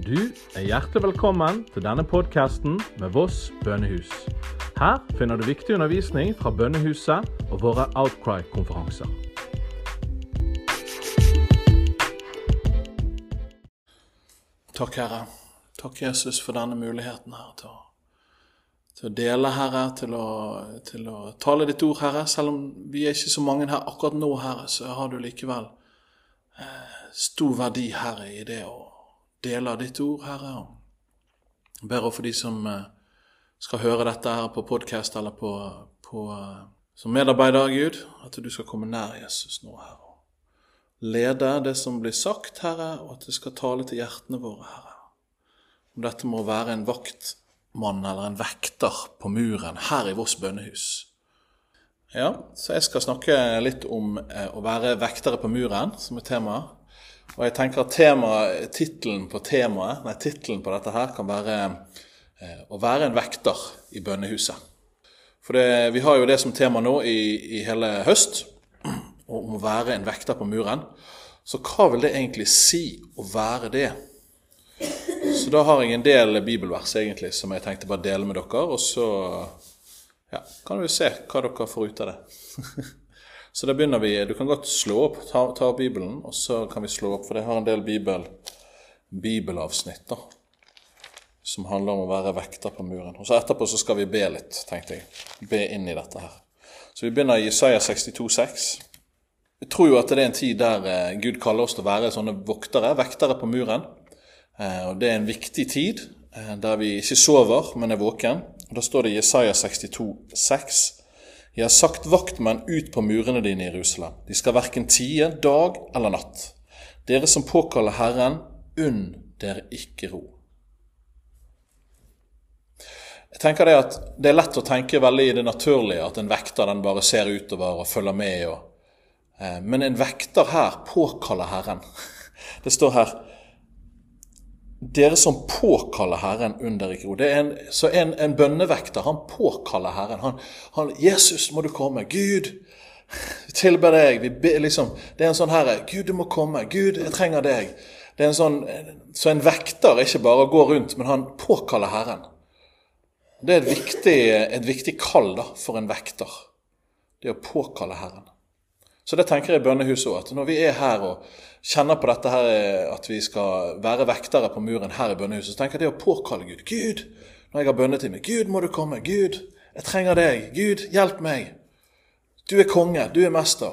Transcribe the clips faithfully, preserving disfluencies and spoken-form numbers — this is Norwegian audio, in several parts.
Du er hjertelig velkommen til denne podcasten med Voss Bønnehus. Her finner du viktig undervisning fra Bønnehuset og våre Outcry-konferanser. Takk, Herre. Takk, Jesus, for denne muligheten her til å, til å dele, Herre, til å, til å tale ditt ord, Herre. Selv om vi er ikke så mange her akkurat nå, Herre, så har du likevel eh, stor verdi, Herre, i det å dele ditt ord, Herre. Jeg ber også for de som eh, skal høre dette her på podcast eller på, på, eh, som medarbeider, Gud, at du skal komme nær Jesus nå, Herre. Lede det som blir sagt, Herre, og at det skal tale til hjertene våre, Herre. Om dette må være en vaktmann eller en vekter på muren her i Voss Bønnehus. Ja, så jeg skal snakke litt om eh, å være vektere på muren, som er temaet. Og jeg tenker at tema, titelen på temaet, nei, titelen på dette her kan være eh, å være en vekter i bønnehuset. For det, vi har jo det som tema nå i, i hele høst, om å være en vekter på muren. Så hva vil det egentlig si å være det? Så da har jeg en del bibelvers egentlig som jeg tenkte bare dele med dere, og så ja, kan vi se hva dere får ut av det. Så da begynner vi, du kan godt slå opp, ta, ta Bibelen, og så kan vi slå opp, for det har en del bibel, bibelavsnitt da, som handler om å være vekter på muren. Og så etterpå så skal vi be litt, tenkte jeg, be inn i dette her. Så vi begynner i Jesaja sekstito seks. Jeg tror jo at det er en tid der eh, Gud kaller oss til å være sånne voktere, vektere på muren. Eh, og det er en viktig tid, eh, der vi ikke sover, men er våken. Og da står det i Jesaja sekstito seks. Jeg har sagt vaktmenn ut på murene dine i Jerusalem. De skal hverken tie, dag eller natt. Dere som påkaller Herren, unn dere ikke ro. Jeg tenker det at det er lett å tenke veldig i det naturlige, at en vekter den bare ser utover og følger med. Og, eh, men en vekter her påkaller Herren. Det står her, dere som påkaller Herren under ikke ro. Det er en, så en, en bønnevekter, han påkaller Herren. Han, han, Jesus må du komme. Gud, vi tilber deg. Vi be, liksom, det er en sånn herre, Gud du må komme. Gud, jeg trenger deg. Det er en sånn, så en vekter ikke bare går rundt, men han påkaller Herren. Det er et viktig, et viktig kall da, for en vekter. Det å påkalle Herren. Så det tenker jeg i bønnehuset også, at når vi er her og kjenner på dette her, at vi skal være vektere på muren her i bønnehuset, så tenker jeg det å påkalle Gud. Gud, når jeg har bønnetime, Gud må du komme. Gud, jeg trenger deg. Gud, hjelp meg. Du er konge, du er mester.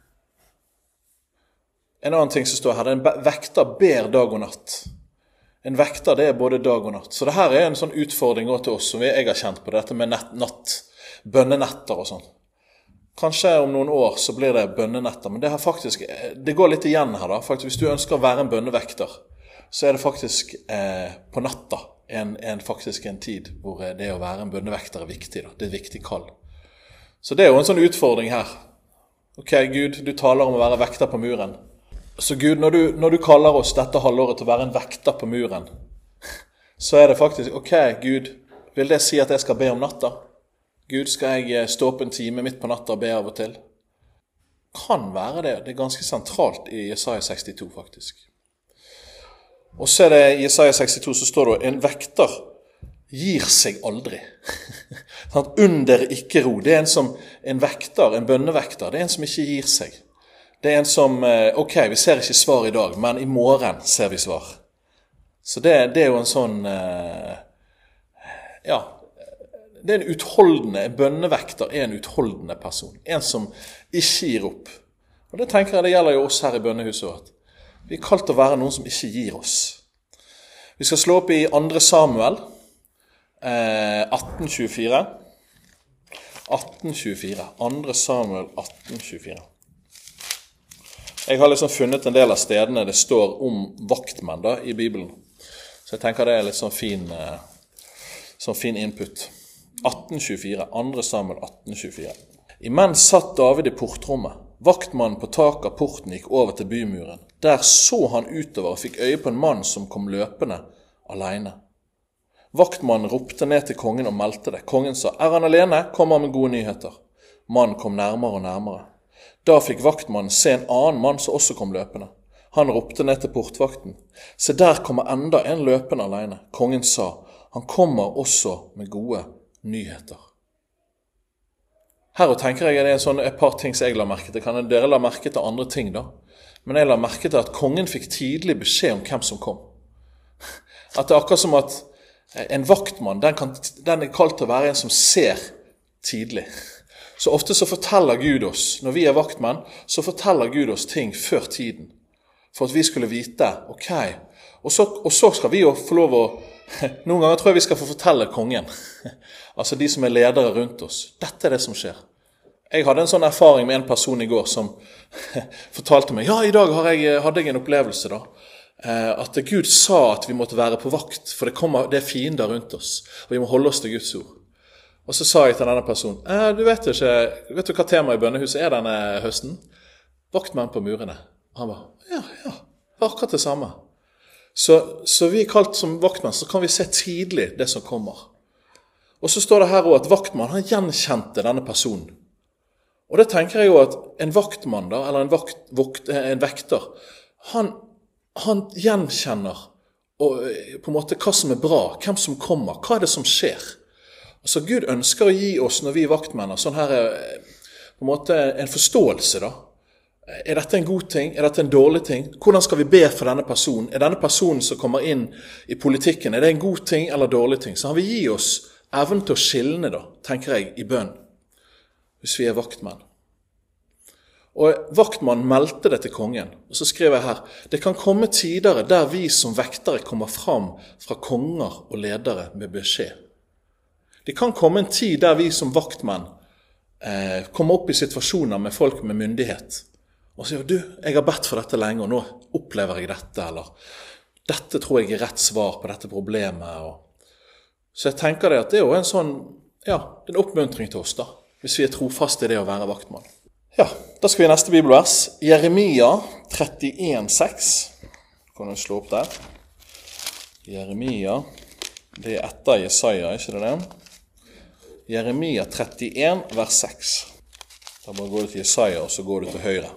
En annen ting som står her, det er en vekter ber dag og natt. En vekter, det er både dag og natt. Så det her er en sånn utfordring også til oss, som jeg har kjent på, dette med natt, natt bønnenetter og sånn. Kanskje om noen år så blir det bønnenetter, men det, har faktisk, det går litt igjen her da. Faktisk, hvis du ønsker å være en bønnevekter, så er det faktisk eh, på natta en, en, faktisk en tid hvor det å være en bønnevekter er viktig. Da. Det er et viktig kall. Så det er jo en sånn utfordring her. Ok, Gud, du taler om å være vekter på muren. Så Gud, når du, når du kaller oss dette halvåret til å være en vekter på muren, så er det faktisk, ok, Gud, vil det si at jeg skal be om natta? Gud, skal jeg stå opp en time midt på natta og be av og til? Kan være det. Det er ganske sentralt i Jesaja sekstito faktisk. Og så er det i Jesaja sekstito så står det, en vekter gir seg aldri. Under ikke ro. Det er en som, en vekter, en bønnevekter, det er en som ikke gir seg. Det er en som, ok, vi ser ikke svar i dag, men i morgen ser vi svar. Så det, det er jo en sånn, ja, det er en utholdende, en bønnevekter er en utholdende person. En som ikke gir opp. Og det tenker jeg det gjelder jo oss her i bønnehuset. Vi er kalt å være noen som ikke gir oss. Vi skal slå opp i andre Samuel eh, atten tjuefire. atten tjuefire. andre Samuel atten tjuefire. Jeg har liksom funnet en del av stedene det står om vaktmenn da, i Bibelen. Så jeg tenker det er litt sånn fin, eh, sånn fin input. atten tjuefire, andre Samuel atten tjuefire. Imens satt David i portrommet. Vaktmannen på taket av porten gikk over til bymuren. Der så han utover og fikk øye på en mann som kom løpende alene. Vaktmannen ropte ned til kongen og meldte det. Kongen sa, er han alene? Kom han med gode nyheter. Mannen kom nærmere og nærmere. Da fikk vaktmannen se en annen mann som også kom løpende. Han ropte ned til portvakten. Se, der kommer enda en løpende alene. Kongen sa, han kommer også med gode nyheter. Her og tenker jeg det er sånn et par ting som jeg la merke til. Kan dere la merke til andre ting da? Men jeg la merke til at kongen fikk tidlig beskjed om hvem som kom. At det er akkurat som at en vaktmann, den, kan, den er kalt til å være en som ser tidlig. Så ofte så forteller Gud oss, når vi er vaktmenn, så forteller Gud oss ting før tiden. For at vi skulle vite, ok, og så, og så skal vi jo få lov å, noen ganger tror jeg vi skal få fortelle kongen, altså de som er ledere rundt oss, dette er det som skjer. Jeg hadde en sånn erfaring med en person i går som fortalte meg, ja, i dag har jeg, hadde jeg en opplevelse da, at Gud sa at vi måtte være på vakt, for det, kommer, det er fiender rundt oss, og vi må holde oss til Guds ord. Og så sa jeg til denne personen, eh, du vet ikke, vet du hva tema i bønnehuset er denne høsten? Vaktmenn på murene. Og han ba, ja, ja, akkurat det samme. Så, så vi er kalt som vaktmenn, så kan vi se tidlig det som kommer. Og så står det her også at vaktmann, han gjenkjente denne personen. Og det tenker jeg jo at en vaktmann da, eller en, vakt, vakt, en vekter, han, han gjenkjenner og, på en måte hva som er bra, hvem som kommer, hva er det som skjer. Altså Gud ønsker å gi oss når vi er vaktmenn, sånn her på en måte en forståelse da. Er dette en god ting? Er dette en dårlig ting? Hvordan skal vi be for denne personen? Er denne personen som kommer inn i politikken, er det en god ting eller dårlig ting? Så han vil gi oss evnen til å skilne da, tenker jeg, i bønn. Hvis vi er vaktmenn. Og vaktmann meldte det til kongen, og så skriver jeg her, det kan komme tider der vi som vektere kommer fram fra konger og ledere med beskjed. Det kan komme en tid der vi som vaktmenn eh, kommer opp i situasjoner med folk med myndighet, og sier, du, jeg har bedt for dette lenge, og nå opplever jeg dette, eller dette tror jeg er rett svar på dette problemet. Og... Så jeg tenker det at det er jo en sånn, ja, det er en oppmuntring til oss da, hvis vi er trofast i det å være vaktmann. Ja, da skal vi i neste bibelvers. Jeremia trettien seks. Kan du slå opp der? Jeremia, det er etter Jesaja, ikke det det? Jeremia trettien vers seks. Da bare går du til Jesaja, og så går du til høyre.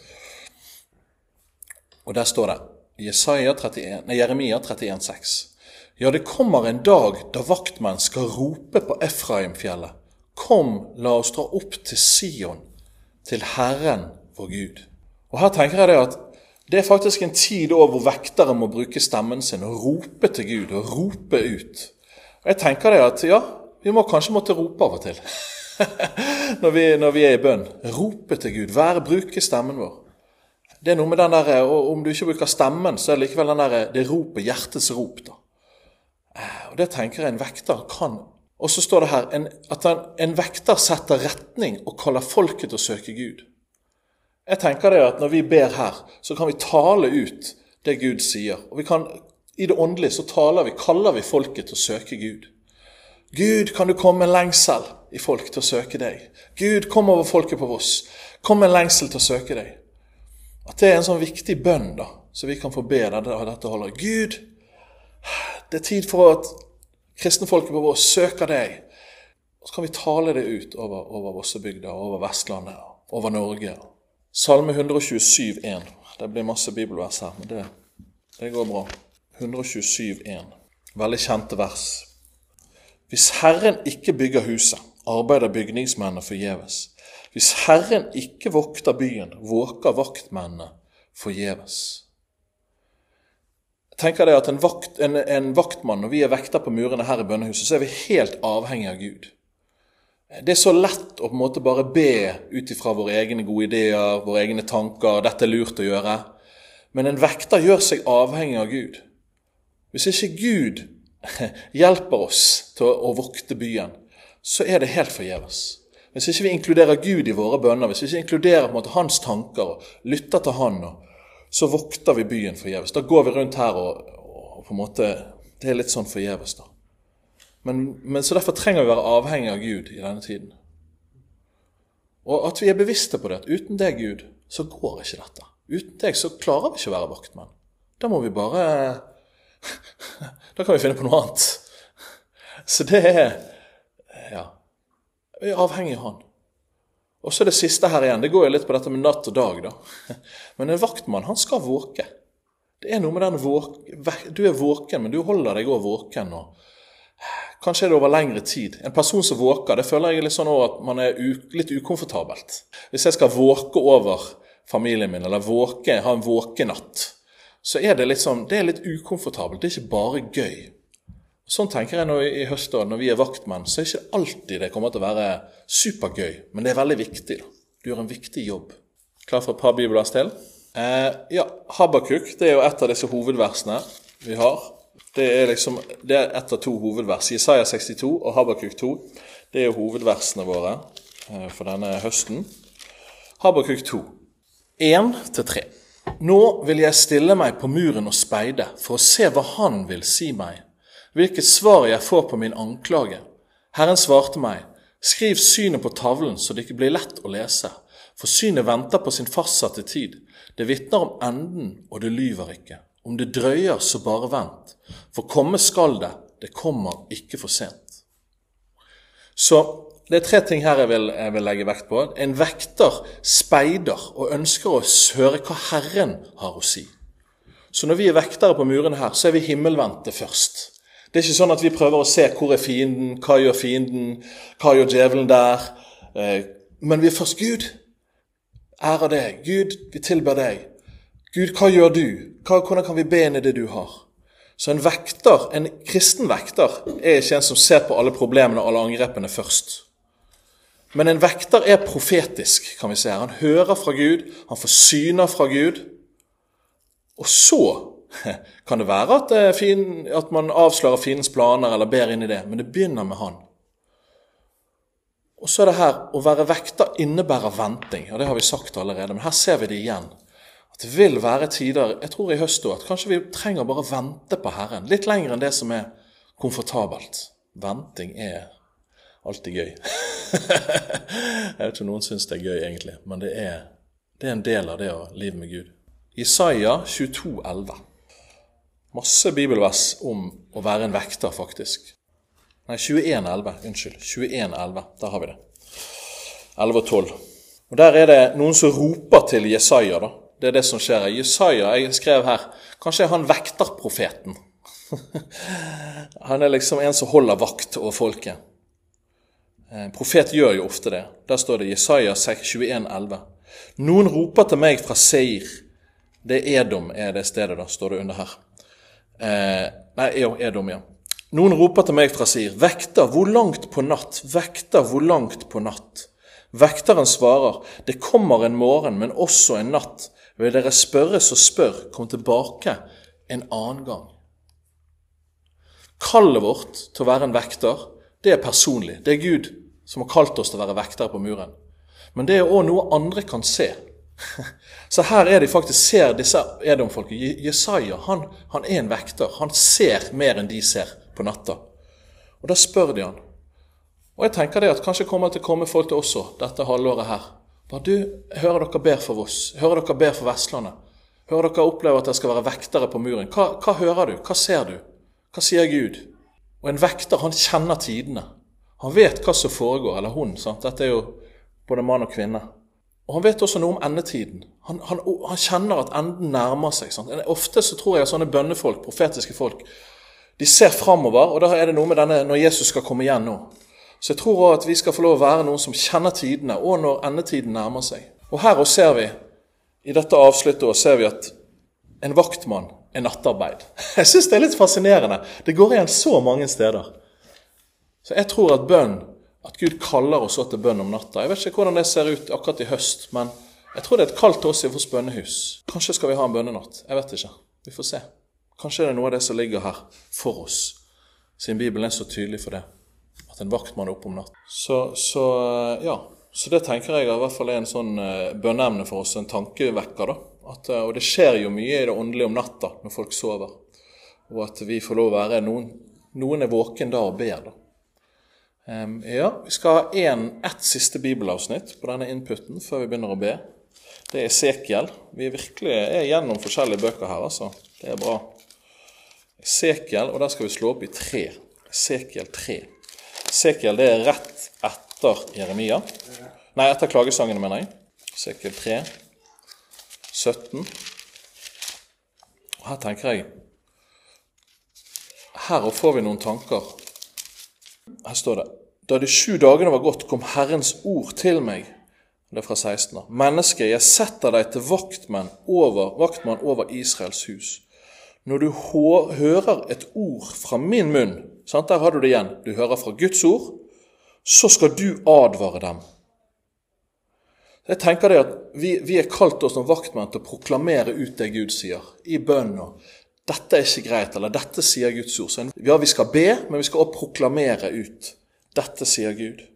Og der står det, Jesaja trettien, nei, Jeremia trettien seks. Ja, det kommer en dag da vaktmenn skal rope på Efraimfjellet. Kom, la oss dra opp til Sion, til Herren vår Gud. Og her tenker jeg det at det er faktisk en tid hvor vektere må bruke stemmen sin og rope til Gud og rope ut. Og jeg tenker det at ja, vi må kanskje måtte rope av og til når, vi, når vi er i bønn. Rope til Gud, være, bruke stemmen vår. Det er noe med den der, og om du ikke bruker stemmen, så er det likevel den der, det ropet, hjertets rop da. Og det tenker jeg en vekter kan. Og så står det her, en, at en, en vekter setter retning og kaller folket til å søke Gud. Jeg tenker det at når vi ber her, så kan vi tale ut det Gud sier. Og vi kan, i det åndelige så taler vi, kaller vi folket til å søke Gud. Gud, kan du komme med en lengsel i folk til å søke deg? Gud, kom over folket på Voss. Kom med en lengsel til å søke deg. At det er en sånn viktig bønn da, så vi kan få be dette holdet. Gud, det er tid for at kristenfolket på Voss søker deg, og så kan vi tale det ut over, over Vossebygda, over Vestlandet, over Norge. Salme one twenty-seven one. Det blir masse bibelvers her, men det, det går bra. one twenty-seven one. Veldig kjente vers. Hvis Herren ikke bygger huset, arbeider bygningsmennene forgjeves. Hvis Herren ikke vokter byen, våker vaktmennene forgjeves. Jeg tenker det at en, vakt, en, en vaktmann, når vi er vekter på murene her i bønnehuset, så er vi helt avhengig av Gud. Det er så lett å på en måte bare be ut ifra våre egne gode ideer, våre egne tanker, dette er lurt å gjøre. Men en vekter gjør seg avhengig av Gud. Hvis ikke Gud hjelper oss til å, å vokte byen, så er det helt forgjeves. Hvis ikke vi inkluderer Gud i våre bønner, hvis vi ikke inkluderer på en måte hans tanker og lytter til han, så vokter vi byen forgjeves. Da går vi rundt her og, og på en måte, det er litt sånn forgjeves da. Men, men så derfor trenger vi være avhengig av Gud i denne tiden. Og at vi er bevisste på det, at uten deg Gud, så går ikke dette. Uten deg så klarer vi ikke å være vaktmenn. Da må vi bare, da kan vi finne på noe annet. Så det er, ja, vi er avhengig av han. Og så det siste her igjen, det går jo litt på dette med natt og dag da. Men en vaktmann, han skal våke. Det er noe med den våk... Du er våken, men du holder deg også våken. Og kanskje er det over lengre tid. En person som våker, det føler jeg litt sånn at man er u... litt ukomfortabelt. Hvis jeg skal våke over familien min, eller våke, ha en våkenatt, så er det litt sånn, det er litt ukomfortabelt. Det er ikke bare gøy. Sånn tenker jeg nå i høsten, når vi er vaktmenn, så er det ikke alltid det kommer til å være supergøy, men det er veldig viktig da. Du gjør en viktig jobb. Klar for et par bibelvers til? Eh, ja, Habakuk, det er jo et av disse hovedversene vi har. Det er liksom, det er et av to hovedvers. Jesaja sekstito og Habakuk to, det er jo hovedversene våre eh, for denne høsten. Habakuk to, en til tre. Nå vil jeg stille meg på muren og speide, for å se hva han vil si meg. Hvilket svar jeg får på min anklage. Herren svarte meg, skriv synet på tavlen så det ikke blir lett å lese, for synet venter på sin fastsatte tid. Det vittner om enden, og det lyver ikke. Om det drøyer, så bare vent. For komme skal det, det kommer ikke for sent. Så det er tre ting her jeg vil, jeg vil legge vekt på. En vekter speider og ønsker å høre hva Herren har å si. Så når vi er vektere på murene her, så er vi himmelvendte først. Det er ikke sånn at vi prøver å se hvor er fienden, hva gjør fienden, hva gjør djevelen der. Men vi er først Gud. Ære deg. Gud, vi tilber deg. Gud, hva gjør du? Hva, hvordan kan vi be inn i det du har? Så en vekter, en kristen vekter, er ikke en som ser på alle problemene og alle angrepene først. Men en vekter er profetisk, kan vi se. Han hører fra Gud, han får syner fra Gud, og så kan det være at, fin, at man avslører fiendens planer eller ber inn i det, men det begynner med han. Og så er det her, å være vekter innebærer venting, og det har vi sagt allerede, men her ser vi det igjen. At det vil være tider, jeg tror i høst også, at kanskje vi trenger bare vente på Herren, litt lenger enn det som er komfortabelt. Venting er alltid gøy. Jeg vet ikke om noen synes det er gøy egentlig, men det er, det er en del av det å leve med Gud. Jesaja tjueto elleve. Masse bibelvers om å være en vekter, faktisk. Nei, tjueen elleve, unnskyld. tjueen elleve, der har vi det. elleve og tolv. Og der er det noen som roper til Jesaja, da. Det er det som skjer. Jesaja, jeg skrev her, kanskje er han vekterprofeten. Han er liksom en som holder vakt over folket. En profet gjør jo ofte det. Der står det Jesaja tjueen elleve. Noen roper til meg fra Seir. Det er Edom, er det stedet da, står det under her. Eh, nei, Edom, ja. Noen roper til meg fra Seir, vekter, hvor langt på natt? Vekter, hvor langt på natt? Vekteren svarer, det kommer en morgen, men også en natt. Vil dere spørre, så spør, kom tilbake en annen gang. Kallet vårt til å være en vekter, det er personlig. Det er Gud som har kalt oss til å være vektere på muren. Men det er også noe andre kan se. Så her er de faktisk, ser disse Edom-folket. Jesaja, han, han er en vekter. Han ser mer enn de ser på natta. Og da spør de han. Og jeg tenker det at kanskje kommer til å komme folk til også, dette halvåret her. Bare du, hører dere ber for oss? Hører dere ber for Vestlandet? Hører dere oppleve at det skal være vektere på muren? Hva, hva hører du? Hva ser du? Hva sier Gud? Og en vekter, han kjenner tidene. Han vet hva som foregår, eller hun, sant? Dette er jo både mann og kvinne. Og han vet også noe om endetiden. Han, han, han kjenner at enden nærmer seg. Sant? Ofte så tror jeg at sånne bønnefolk, profetiske folk, de ser fremover, og da er det noe med denne når Jesus skal komme igjen nå. Så jeg tror også at vi skal få lov å være noen som kjenner tidene, og når endetiden nærmer seg. Og her også ser vi, i dette avsluttet også ser vi at en vaktmann er nattarbeid. Jeg synes det er litt fascinerende. Det går igjen så mange steder. Så jeg tror at bønn, at Gud kaller oss til bønn om natta. Jeg vet ikke hvordan det ser ut akkurat i høst, men jeg tror det er et kall til oss i vårt bønnehus. Kanskje skal vi ha en bønnenatt. Jeg vet ikke. Vi får se. Kanskje er det noe av det som ligger her for oss, siden Bibelen er så tydelig for det, at en vaktmann er oppe om natt. Så, så, ja. så det tenker jeg i hvert fall er en sånn bønneemne for oss, en tankevekker da. At, og det skjer jo mye i det åndelige om natta når folk sover. Og at vi får lov å være noen, noen er våken da og ber da. Um, ja, vi skal ha en, ett siste bibelavsnitt på denne inputen før vi begynner å be. Det er Esekiel. Vi er virkelig er gjennom forskjellige bøker her, altså. Det er bra. Esekiel, og der skal vi slå opp i tre. Esekiel tre. Esekiel, det er rett etter Jeremia. Nei, etter klagesangene, mener jeg. Esekiel tre, sytten. Her tenker jeg, her får vi noen tanker. Her står det, da de sju dagene var gått, kom Herrens ord til meg. Det er fra seksten. Menneske, jeg setter deg til vaktmann over, vaktmann over Israels hus. Når du hører et ord fra min munn, sant? Der har du det igjen, du hører fra Guds ord, så skal du advare dem. Jeg tenker det at vi, vi er kalt oss som vaktmenn til å proklamere ut det Gud sier, i bønn, og dette er ikke greit, eller dette sier Guds ord. Så ja, vi skal be, men vi skal også proklamere ut, dette sier Gud.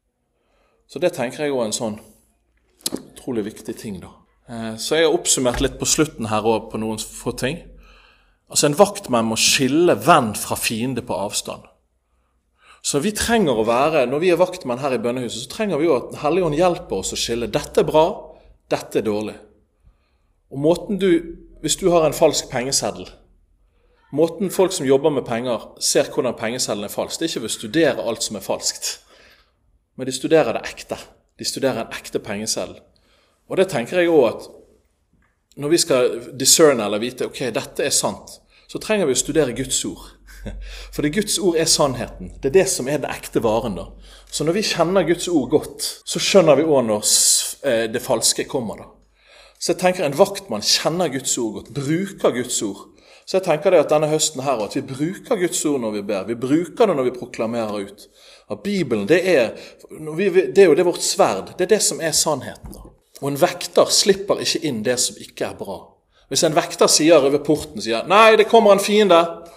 Så det tenker jeg også er en sånn utrolig viktig ting da. Så jeg har oppsummert litt på slutten her også på noen få ting. Altså en vaktmann må skille venn fra fiende på avstand. Så vi trenger å være, når vi er vaktmenn her i bønnehuset, så trenger vi jo at Helligånd hjelper oss å skille. Dette er bra, dette er dårlig. Og måten du, hvis du har en falsk pengeseddel, måten folk som jobber med penger ser hvordan pengeseddelen er falsk, det er ikke ved å studere alt som er falskt, men de studerer det ekte. De studerer en ekte pengeseddel. Og det tenker jeg også at når vi skal discerne eller vite, ok, dette er sant, så trenger vi å studere Guds ord. For det Guds ord er sannheten. Det er det som er det ekte varen da. Så når vi kjenner Guds ord godt, så skjønner vi også når det falske kommer da. Så jeg tenker en vaktmann kjenner Guds ord godt, bruker Guds ord. Så jeg tenker det at denne høsten her, at vi bruker Guds ord når vi ber. Vi bruker det når vi proklamerer ut. At Bibelen, det er, det er jo det vårt sverd. Det er det som er sannheten da. Og en vekter slipper ikke inn det som ikke er bra. Hvis en vekter sier over porten, sier, nei, det kommer en fiende,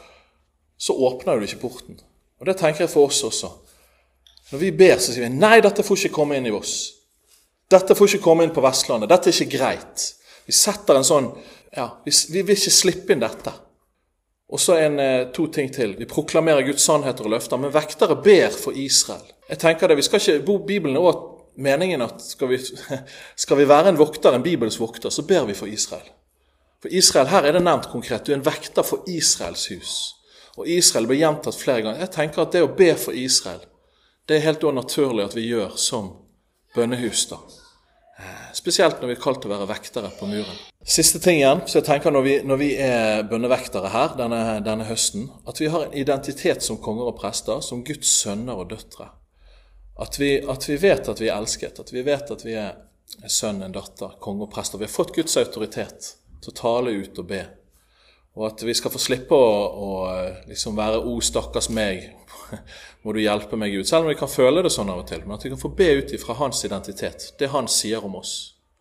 så åpner du ikke porten. Og det tenker jeg for oss også. Når vi ber, så sier vi, nei, dette får ikke komme inn i oss. Dette får ikke komme inn på Vestlandet. Dette er ikke greit. Vi setter en sånn, ja, vi, vi vil ikke slippe inn dette. Og så en, to ting til. Vi proklamerer Guds sannheter og løfter, men vektere ber for Israel. Jeg tenker det, vi skal ikke, Bibelen er også meningen at skal vi, skal vi være en vokter, en Bibels vokter, så ber vi for Israel. For Israel, her er det nevnt konkret, du er en vekter for Israels hus. Og Israel blir gjentatt flere ganger. Jeg tenker at det å be for Israel, det er helt naturlig at vi gjør som bønnehus da. Spesielt når vi er kalt til å være vektere på muren. Siste ting igjen, så jeg tenker når vi, når vi er bønnevektere her denne, denne høsten, at vi har en identitet som konger og prester, som Guds sønner og døtre. At vi, at vi vet at vi er elsket, at vi vet at vi er en sønn, en datter, konge og prester. Vi har fått Guds autoritet til å tale ut og be. Og at vi skal få slippe å, å liksom være, o, stakkars meg, må du hjelpe meg ut. Selv om vi kan føle det sånn av og til, men at vi kan få be ut fra hans identitet, det han sier om oss.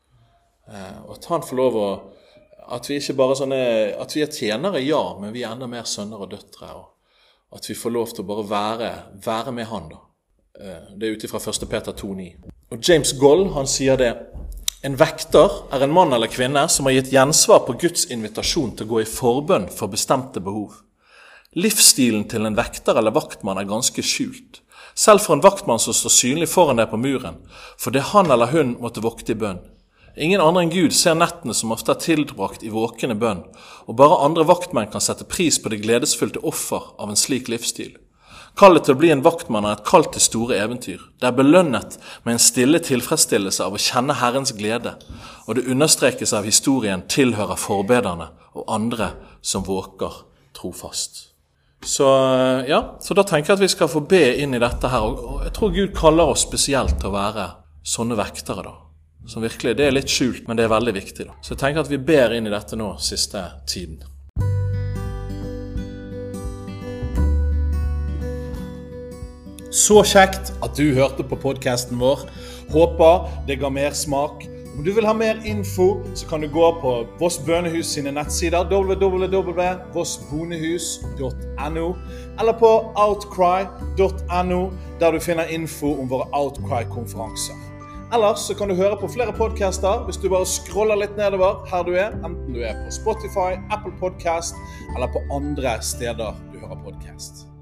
Og at han får lov å, at vi ikke bare sånne, at vi er tjenere, ja, men vi er enda mer sønner og døtre, og at vi får lov til å bare være, være med han da. Det er ute fra første Peter to ni. Og James Goll, han sier det, en vekter er en mann eller kvinne som har gitt gjensvar på Guds invitasjon til å gå i forbønn for bestemte behov. Livsstilen til en vekter eller vaktmann er ganske skjult. Selv for en vaktmann som står synlig foran deg på muren, for det han eller hun måtte vokte i bønn. Ingen andre enn Gud ser nettene som ofte er tilbrakt i våkende bønn, og bare andre vaktmenn kan sette pris på det gledesfylte offer av en slik livsstil. Kallet til å bli en vaktmann er et kall til store eventyr. Det er belønnet med en stille tilfredsstillelse av å kjenne Herrens glede, og det understrekes av historien tilhører forbederne og andre som våker trofast. Så ja, så da tenker jeg at vi skal få be inn i dette her, og jeg tror Gud kaller oss spesielt til å være sånne vektere da. Som virkelig, det er litt skjult, men det er veldig viktig da. Så jeg tenker at vi ber inn i dette nå siste tiden. Så kjekt at du hørte på podcasten vår. Håper det ga mer smak. Om du vil ha mer info, så kan du gå på Voss Bønnehus sine nettsider w w w punktum voss bonehus punktum no eller på outcry punktum no, der du finner info om våre Outcry-konferanser. Ellers så kan du høre på flere podcaster hvis du bare scroller litt nedover her du er, enten du er på Spotify, Apple Podcast eller på andre steder du hører podcast.